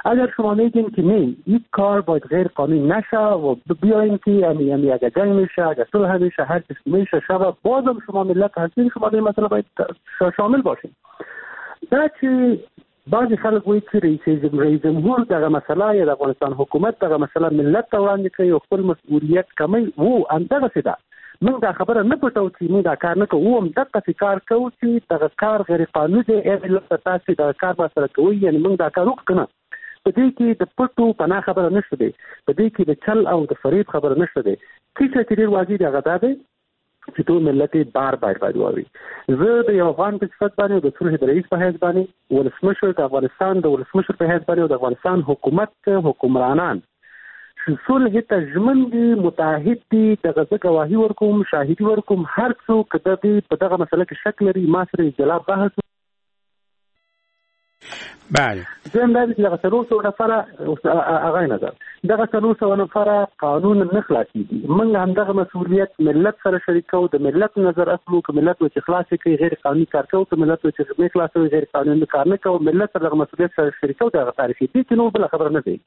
اگر شما میگین که نه این کار باید غیر قانونی نشه و بیاین که اگر جنگ میشه، اگر صلح میشه، هر چیز میشه شب، بازم شما ملت هستین، شما این مسئله باید شامل باشین. نه که بعضی خلک وایي چې رئیس جمهور دغه مسئله یا د افغانستان حکومت دغه مسئله ملت ته وړاندې کوي او خپل مسؤلیت کموي. و همدغسې ده، موږ دا خبره نه پټوو چې موږ دا کار نه کوو، همدغسې کار کوو چې دغه کار غیر قانوني دی. ملت ته تاسې دغه کار راسره کوئ، یعنې موږ دا کار وکړو که نه. په دې کې د پټو پناه خبره نشته دی، په دې کې د چل او د فریب خبره نشته دی. کیسه چې ډېر واضح دی هغه دا دی چې ټول ملت بار باید واوري. زه د یو افغان په صفت باندې د صلح د رئیس په حیث باندې، ولسمشر د افغانستان د ولسمشر په حیث باندې او د افغانستان حکومت حکمرانان صلح ته ژمن دي، متعهد دي. دغه زه ګواهي ورکوم، شاهدي ورکوم، هر څوک د دې په دغه مسله کې شک لري ما سره جلا بحث. بله زم دا چې دغه 300 نفره هغه نظر دغه 300 نفره قانون نه خلاصيږي. موږ هم دغه مسؤلیت ملت سره شریکو، د ملت نظر اخلو که ملت و چې خلاص کوي غیر قانوني کار کوي، که ملت و چې نه خلاصوي غیر قانوني کار نه کوي، ملت سره دغه مسؤلیت سره شریکو. دغه تعریفي دي چې نو بل خبره نه دی.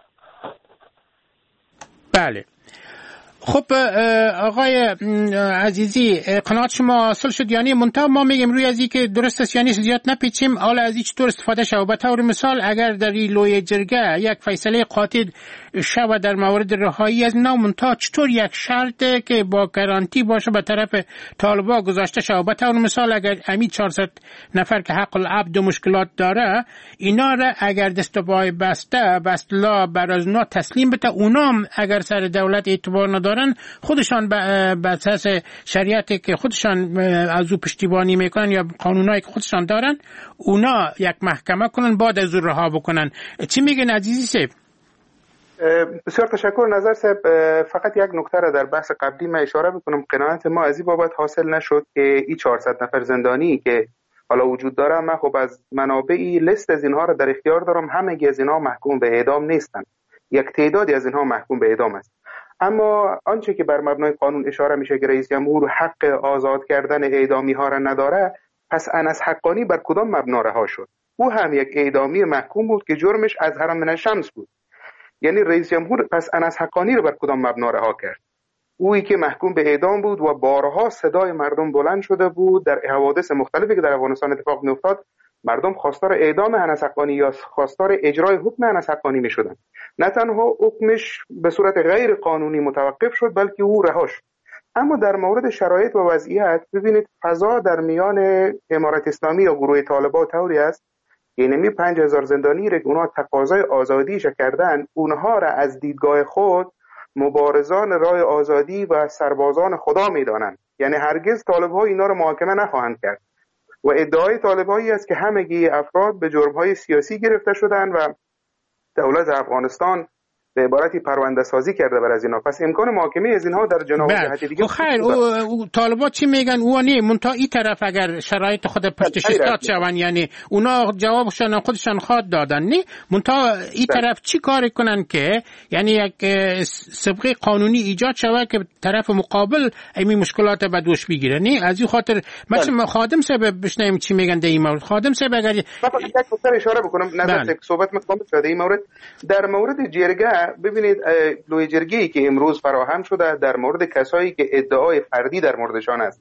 بله خب آقای عزیزی، قناعت شما حاصل شد؟ یعنی منتها ما میگیم روی از این که درست است، یعنی زیاد نپیچیم، حالا از این چطور استفاده شود. به طور مثال اگر در این لوی جرگه یک فیصله قاطع شود در مورد رهایی از اینا، منتها چطور یک شرط که با گارانتی باشه به طرف طالبان گذاشته شود. به طور مثال اگر امی 400 نفر که حق العبد و مشکلات داره، اینا را اگر دست و پای بسته به اصطلاح بر از اونا تسلیم بده، اونا اگر سر دولت اعتبار نداره خودشان به اساس شریعتی که خودشان از او پشتیبانی میکنن یا قانونایی که خودشان دارن، اونا یک محکمه کنن بعد از او رها بکنن. چی میگن عزیزی صاحب؟ بسیار تشکر نظر صاحب. فقط یک نکته را در بحث قبلی من اشاره بکنم. قناعت ما از این بابت حاصل نشد که این 400 نفر زندانی که حالا وجود داره، من خب از منابعی لیست از اینها را در اختیار دارم، همگی از اینها محکوم به اعدام نیستن، یک تعدادی از اینها محکوم به اعدام است. اما آنچه که بر مبنای قانون اشاره میشه که رئیس جمهور حق آزاد کردن اعدامی ها را نداره، پس انس حقانی بر کدام مبنا رها شد؟ او هم یک اعدامی محکوم بود که جرمش از حرم من الشمس بود. یعنی رئیس جمهور پس انس حقانی رو بر کدام مبنا رها کرد؟ اویی که محکوم به اعدام بود و بارها صدای مردم بلند شده بود در حوادث مختلفی که در افغانستان اتفاق میافتاد، مردم خواستار اعدام انس حقانی یا خواستار اجرای حکم انس حقانی میشدن. نه تنها حکمش به صورت غیر قانونی متوقف شد، بلکه او رها شد. اما در مورد شرایط و وضعیت ببینید، فضا در میان امارت اسلامی یا گروه طالبان طوری است که اینمی 5000 زندانی را که اونها تقاضای آزادیش کردن، اونها را از دیدگاه خود مبارزان راه آزادی و سربازان خدا میدانند. یعنی هرگز طالب‌ها اینا رو محاکمه نخواهند کرد. و ادعای طالبایی است که همگی افراد به جرم‌های سیاسی گرفته شدند و دولت افغانستان به عبارتی پرونده سازی کرده بر از اینا. پس امکان محاکمه از اینها در جناح جهت دیگه خیر. طالبا چی میگن؟ اونی منتها این طرف اگر شرایط خود پشتش استاد شون، یعنی اونا جوابشون خودشان خواد دادن، نه منتها این طرف چی کار کنن که یعنی یک سابقه قانونی ایجاد شود که طرف مقابل این مشکلات به دوش بگیره. نه از این خاطر مثلا خادم صاحب بشنیم چی میگن در این مورد. خادم صاحب اگر یک نکته اشاره بکنم، نظر صحبت می‌کنم شده این مورد. در مورد جرگه ببینید، لوی جرگه‌ای که امروز فراهم شده در مورد کسایی که ادعای فردی در موردشان است،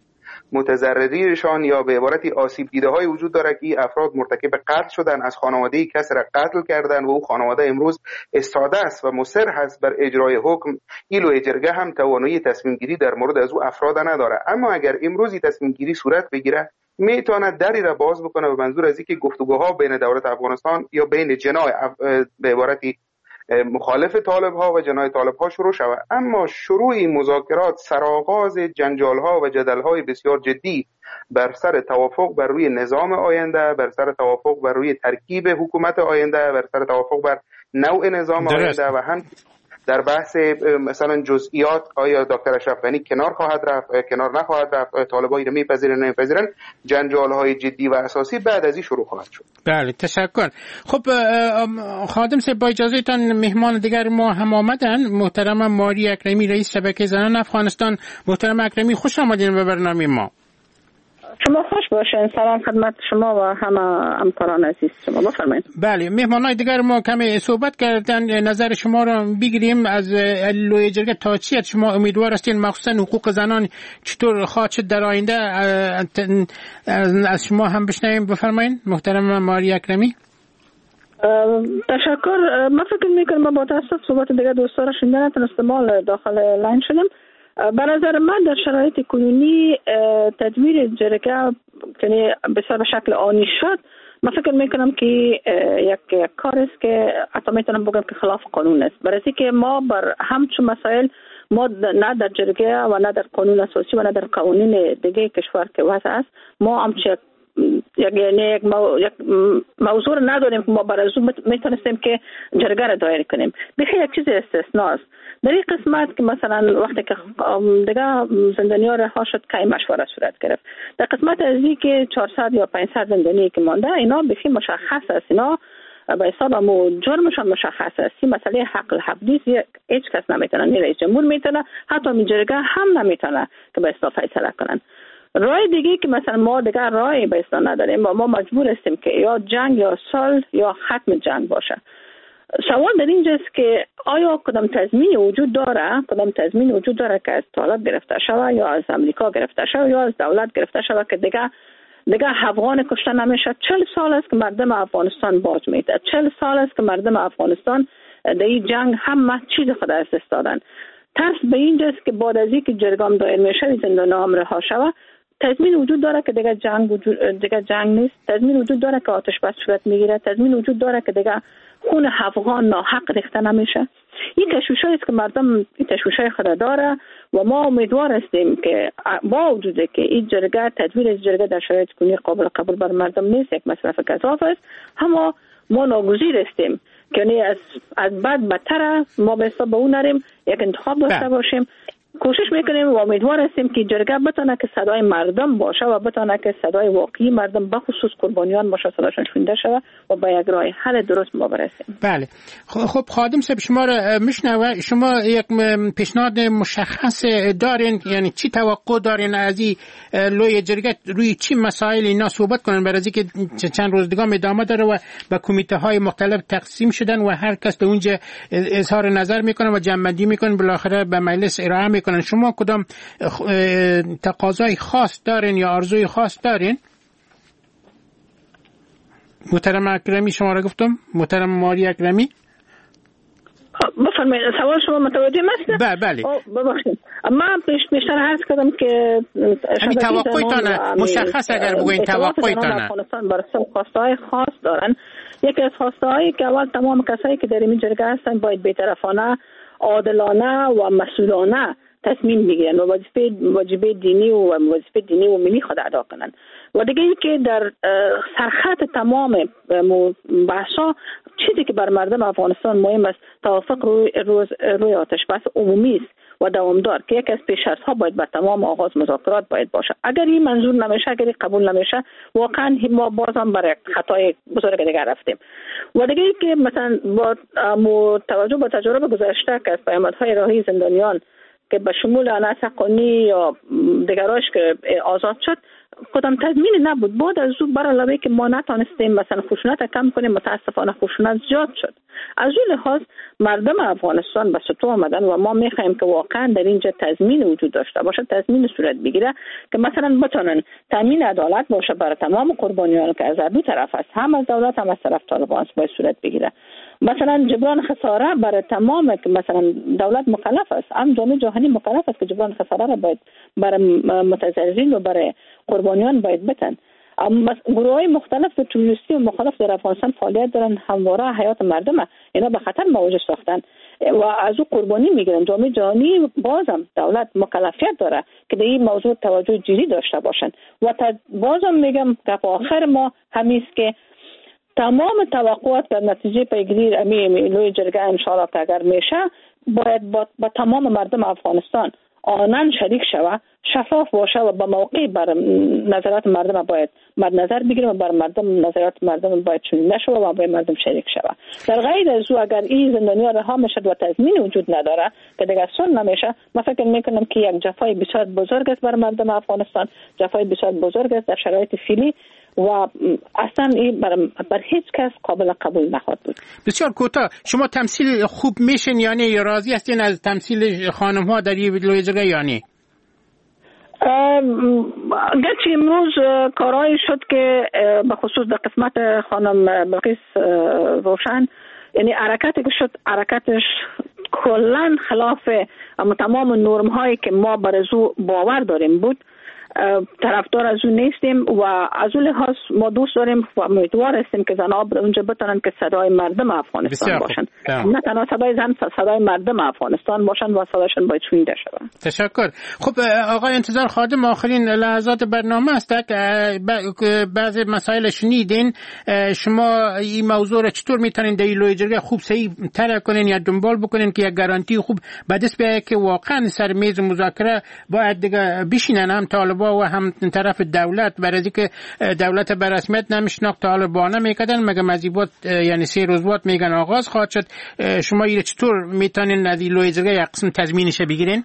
متضرریشان یا به عبارتی آسیب دیده‌های وجود داره که افراد مرتکب قتل شدن، از خانواده کسی را قتل کردن و او خانواده امروز استاده است و مصر هست بر اجرای حکم. این لوی جرگه هم توانایی تصمیم گیری در مورد از او افراد نداره. اما اگر امروزی تصمیم گیری صورت بگیره، میتونه دری را باز بکنه به منظور از اینکه گفتگوها بین دولت افغانستان یا بین جناح به عبارتی مخالف طالب‌ها و جناح طالب‌ها شروع شود. اما شروع مذاکرات سرآغاز جنجال‌ها و جدل‌های بسیار جدی بر سر توافق بر روی نظام آینده، بر سر توافق بر روی ترکیب حکومت آینده، بر سر توافق بر نوع نظام آینده و هم در بحث مثلا جزئیات آیا دکتر اشرف غنی کنار خواهد رفت، کنار نخواهد رفت، طالبان رو میپذیرن نمیپذیرن، جنجال‌های جدی و اساسی بعد از این شروع خواهد شد. بله تشکر. خب خادم صاحب با اجازهتان مهمان دیگر ما هم آمدن. محترم ماری اکرمی رئیس شبکه زنان افغانستان. محترم اکرمی خوش آمدین به برنامه ما. شما خوش باشین. سلام خدمت شما و همه همکاران عزیز شما. بفرمایید. بله، مهمانای دیگر ما کمی صحبت کردن، نظر شما را بگیریم. از لوی جرگه تا چی شما امیدوار هستین، مخصوصا حقوق زنان چطور خواهد شد در آینده؟ از شما هم بشنویم. بفرمایید محترم ماری اکرمی. تشکر. من فکر میکنم ما با تاسف صحبت دیگه دوستا را شنیدن نتونستم داخل لاین شدم. به نظر من در شرایط کنونی تدویر جرگه که بسیار به شکل آنی شد، من فکر میکنم که یک کار است که حتی میتونم بگم که خلاف قانون است. برای اینکه ما بر همچون مسائل ما نه در جرگه و نه در قانون اساسی و نه در قوانین دیگه کشور که وضع است، ما همچه یک موضوع نداریم که ما برای او میتونستیم که جرگه را دایر کنیم. بخیر یک چیز استثناء است در این قسمت که مثلا وقتی که دیگه زندانی ها رها شد که مشوره صورت گرفت. در قسمت از این که 400 یا 500 زندانی که مانده، اینا بخیر مشخص است، اینا به حساب جرمشان مشخص است. این مسئله حق الحبس هیچ کس نمیتونه، نه رئیس جمهور میتونه، حتی می جرگه هم نمیتونه که به حساب فیصله کنن. راه دیگه که مثلا ما دیگه راهی به حساب نداریم و ما مجبور هستیم که یا جنگ یا صلح یا ختم جنگ باشه. سوال در اینجاست که آیا کدام تضمین وجود داره که از طالب گرفته شود یا از امریکا گرفته شود یا از دولت گرفته شود که دیگه افغان کشته نمیشه. 40 سال است که مردم افغانستان باز میده. 40 سال است که مردم افغانستان در این جنگ همه چیز خود از دست دادن. ترس به اینجاست که بعد از اینکه جرگام دایر میشه زندانیان هم رها شود، تضمین وجود داره که دیگه جنگ نیست. تضمین وجود داره که آتش بس صورت میگیره. تضمین وجود داره که دیگه خون افغان ناحق ریخته نمیشه. این تشویشایی است که مردم این تشویشای خود داره و ما امیدوار هستیم که با وجود که این جرگه تدویر از جرگه در شرایط کنونی قابل قبول بر مردم نیست، یک مصرف گزاف است، اما ما ناگزیر هستیم که از بعد بدتر ما به حساب اون نریم، یک انتخاب داشته باشیم. کوشش میکنیم و امیدوار هستیم که جرگه بتونه که صدای مردم باشه و بتونه که صدای واقعی مردم به خصوص قربانیان باشه، صداشون شنیده شود و به یک راه حل درست ما برسیم. بله. خب خادم صاحب شما را میشنوه. شما یک پیشنهاد مشخص دارین، یعنی چی توقع دارین از این لوی جرگه، روی چی مسائل اینا صحبت کنن؟ برای اینکه چند روز دیگه ادامه داره و به کمیته های مختلف تقسیم شدن و هر کس به اونجا اظهار نظر میکنه و جمع‌بندی میکنه، بالاخره به مجلس ارائه میکنن. شما کدام تقاضای خاص دارین یا آرزوی خاص دارین؟ محترم اکرمی شما را گفتم، محترم ماری اکرمی. بفرمایید. سوال شما متوجه هستم؟ بله. ببخشید. من بیشتر عرض کردم که همین توقعتان مشخص اگر بگوین توقعتان افغانستان برای خواستهای خاص دارن. یکی از خواستهایی که اول تمام کسایی که در این جرگه هستن باید بی‌طرفانه، عادلانه و مسئولانه تصمیم بگیرن و واجبه دینی و ملی خود ادا کنن. و دیگه این که در سرخط تمام بحثا چیزی که بر مردم افغانستان مهم است توافق روی آتش بس عمومی است و دوامدار که یکی از پیش‌فرض‌ها باید به تمام آغاز مذاکرات باید باشه. اگر این منظور نمیشه، اگر این قبول نمیشه، واقعا ما بازم برای خطای بزرگ دیگر رفتیم. و دیگه که مثلا با توجه به تجربه گذشته که از پیامدهای راهی زندانیان که به شمول انس حقانی یا دیگراش که آزاد شد کدام تضمین نبود. بعد از او برای علاوه که ما نتانستیم مثلا خشونت کم کنیم، متاسفانه خشونت زیاد شد. از اون لحاظ مردم افغانستان به سطوح آمدن و ما میخوایم که واقعا در اینجا تضمین وجود داشته باشه، تضمین صورت بگیره که مثلا بتونن تامین عدالت باشه برای تمام قربانیان که از دو طرف است، هم از دولت هم از طرف طالبان باید صورت بگیره. مثلا جبران خساره برای تمام که مثلا دولت مکلف است، هم جامعه جهانی مکلف است که جبران خساره را باید برای متضررین و برای قربانیان باید بتن. گروه‌های مختلف و تروریستی و مخالف در افغانستان فعالیت دارن، همواره حیات مردم اینا به خطر مواجه ساختن و از او قربانی میگیرن. جامعه جهانی بازم دولت مکلفیت داره که در این موضوع توجه جدی داشته باشن و بازم میگم که آخر ما همیست که تمام توقعات در نتیجه پیگیری لوی جرگه انشاءالله که اگر میشه باید با تمام مردم افغانستان آنان شریک شود، شفاف باشه و به موقع بر نظرات مردم باید مد نظر بگیریم و بر مردم نظرات مردم باید شنیده شود و باید مردم شریک شود. در غیر از او اگر این زندانی‌ها رها میشد و تضمین وجود نداره که دیگه صلح نمیشه، من فکر میکنم که یک جفای بسیار بزرگ است بر مردم افغانستان، جفای بسیار بزرگ است در شرایط فعلی و اصلا این بر هیچ کس قابل قبول نخواهد بود. بسیار کوتاه، شما تمثیل خوب میشن یعنی راضی هستین از تمثیل خانم ها در این لوی جرگه یعنی؟ گرچه امروز کارهایی شد که به خصوص در قسمت خانم بلقیس روشن، یعنی حرکتی که شد حرکتش کلن خلاف تمام نرم هایی که ما بر ازو باور داریم بود. طرفدار از اون نیستیم و از اون لحاظ ما دوست داریم و امیدوار هستیم که زنها بر اونجا بتونن که صدای مردم افغانستان باشن، نه تنها صدای زن، صدای مردم افغانستان باشن و صدایشون باید شنیده شود. تشکر. خب آقای انتظار خادم، آخرین لحظات برنامه است که بعضی مسائل شنیدین، شما این موضوع را چطور میتونین در لوی جرگه خوب صحیح تر کنین یا دنبال بکنین که یک گارانتی خوب به دست بیاید که واقعا سر میز مذاکره باید دیگه بشینن هم طالبان و هم طرف دولت، برای اینکه دولت به رسمیت نمیشناخت طالبان میکردن مگه مزیبات یعنی 3 روز بعد میگن آغاز خواهد شد. شما این چطور میتونین از لوی جرگه یک قسم تضمینش بگیرین؟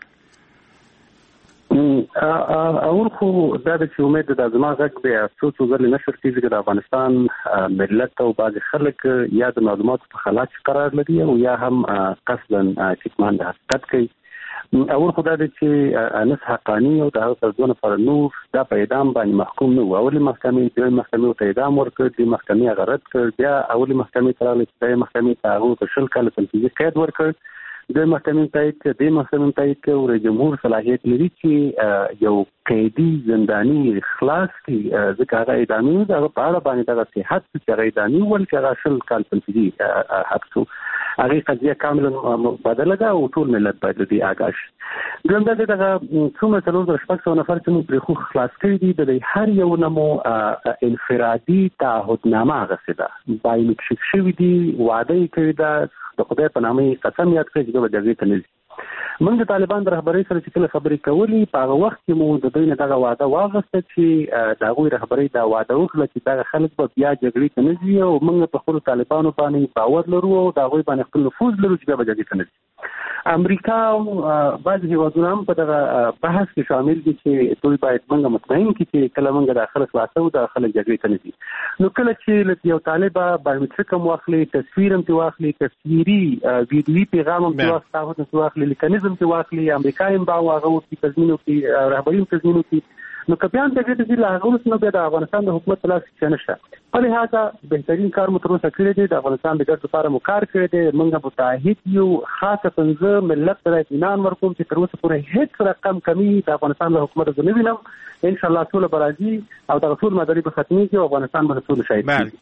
اول خو دا د چې امید د زما غږ بیا څو ځله نشر کیږي د افغانستان ملت او بعض خلک یا د معلوماتو په خلاف قرار لري او یا هم قصدا کتمان د حقیقت کوي. اول خدای دې چې انس حقانی او د هغه ځونه پر نور دا په اعدام باندې محکوم نه و. اولي محکمې د محکمې ته اعدام ورکړ، د محکمې غرض کړ، بیا اولي محکمې ته راغلی چې د محکمې ته هغه 20 کال تنفیذي قید ورکړ. د محکمې تایید او رئیس جمهور صلاحیت لري چې یو قیدی زندانی خلاص کی ځکه هغه اعدامي دا په اړه باندې دا صحت چې هغه اعدامي ول چې هغه 20 کال تنفیذي حبسو هغه قضیه کاملا بدله ده او ټول ملت باید دې آگاه شي. ګنده دغه څومره څلور شپږ نفر چې موږ پرې خو خلاص کړي دي د هر یو نمو انفرادي تعهدنامه غسیده باید مکشف شوی دي، وعده کوي دا د خدای په نامه قسم یاد کړی چې به دغه ته نږدې. موږ د طالبان د رهبرۍ سره چې کله خبرې کولې په هغه وخت کې مو د دوی نه دغه وعده واغسته چې د هغوی رهبرۍ دا وعده وکړه چې دغه خلک به بیا جګړې ته نه ځي او موږ په خپلو طالبانو باندې باور لرو او د هغوی باندې خپل نفوذ لرو چې بیا به جګړې ته نه ځي. امریکا او بعض هیوادونه هم په دغه بحث کې شامل دي چې دوی باید موږ مطمئن کړي چې کله موږ د خلک واسو د خلک جګړې ته نه ځي. نو کله چې یو طالب بایومټریک هم واخلي، تصویر هم واخلي، تصویري ویډیویي پیغام هم واخلي، لیکنیزم ته واخلي، امریکا هم باغه او تضمینو کې رهبري تضمینو کې، نو کبيان ته دې لا غوښنه نو د افغانستان د حکومت لاس کې نشته. په لهدا بهترین کار مو تر اوسه کړی دی، د افغانستان د ګټو لپاره مو کار کړی دی. موږ متحد یو، خاصه پنځه ملت سره اطمینان ورکوم چې تر اوسه پورې هیڅ رقم کمی د افغانستان د حکومت نه وینم. ان شاء الله ټول برازي او د ټول مداري به ختمي کې افغانستان به ټول شاهد. بله،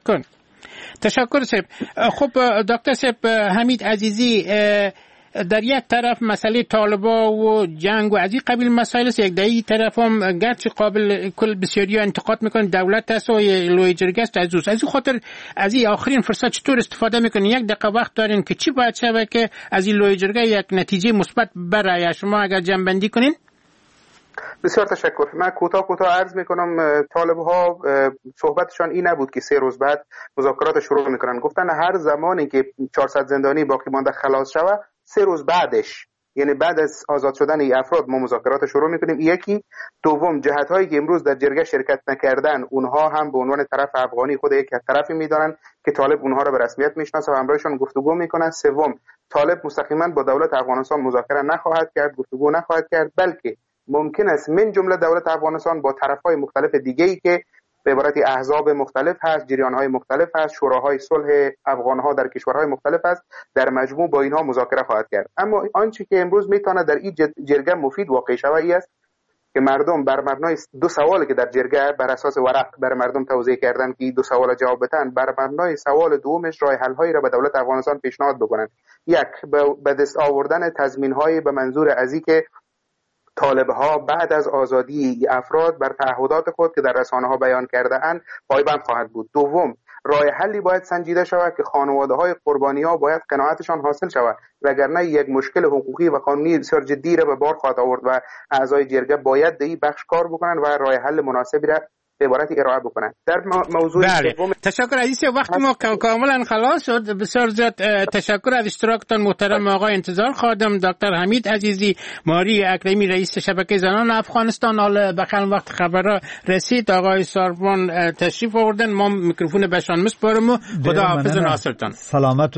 تشکر صاحب. خب دکتر صاحب حمید عزیزی، در یک طرف مسئله طالبا و جنگ و از این قبیل مسائل است، یک در این طرف هم گرچه قابل کل بسیاری انتقاد میکنن دولت است و لوی جرگه است از این خاطر از این آخرین فرصت چطور استفاده میکنین؟ یک دقیقه وقت دارین که چی باید شود که از این لوی جرگه یک نتیجه مثبت برای شما اگر جمع‌بندی کنین؟ بسیار تشکر. من کوتاه عرض میکنم طالب‌ها صحبتشان این نبود که 3 روز بعد مذاکرات شروع میکنن. گفتن هر زمانی که 400 زندانی باقی مانده خلاص شود 3 روز بعدش، یعنی بعد از آزاد شدن این افراد ما مذاکرات شروع میکنیم. یکی. دوم، جهت‌هایی که امروز در جرگه شرکت نکردن اونها هم به عنوان طرف افغانی خود یک طرفی میدانن که طالب اونها را به رسمیت میشناسه و همراهشون گفتگو میکنن. سوم، طالب مستقیما با دولت افغانستان مذاکره نخواهد کرد، گفتگو نخواهد کرد، بلکه ممکن است من جمله دولت افغانستان با طرف‌های مختلف دیگه‌ای که به عبارت احزاب مختلف هست، جریان‌های مختلف هست، شوراهای صلح افغان‌ها در کشورهای مختلف است، در مجموع با اینها مذاکره خواهد کرد. اما آنچه که امروز میتونه در این جرگه مفید واقع شود است که مردم بر مبنای 2 سوالی که در جرگه بر اساس ورق بر مردم توضیح کردن که 2 سوال جواب بدن، بر مبنای سوال دومش راه حل‌هایی را به دولت افغانستان پیشنهاد بکنند. یک، به دست آوردن تضمین‌های به منظور از اینکه طالب‌ها بعد از آزادی افراد بر تعهدات خود که در رسانه‌ها بیان کرده اند پایبند خواهد بود. دوم، راه حلی باید سنجیده شود که خانواده‌های قربانی‌ها باید قناعتشان حاصل شود، وگرنه یک مشکل حقوقی و قانونی بسیار جدی را به بار خواهد آورد و اعضای جرگه باید در این بخش کار بکنند و راه حل مناسبی را به عبارتی ارائه بکنند. در موضوع سوم تشکر عزیز، وقت ما کاملا خلاص شد. بسیار زیاد تشکر از اشتراکتان محترم آقای انتظار خادم، دکتر حمید عزیزی، ماری اکرمی رئیس شبکه زنان افغانستان. حال بخیر وقت خبرها رسید، آقای ساربان تشریف آوردن، ما میکروفون بهشان میسپارم. خدا حافظ ناصرتان. سلامت.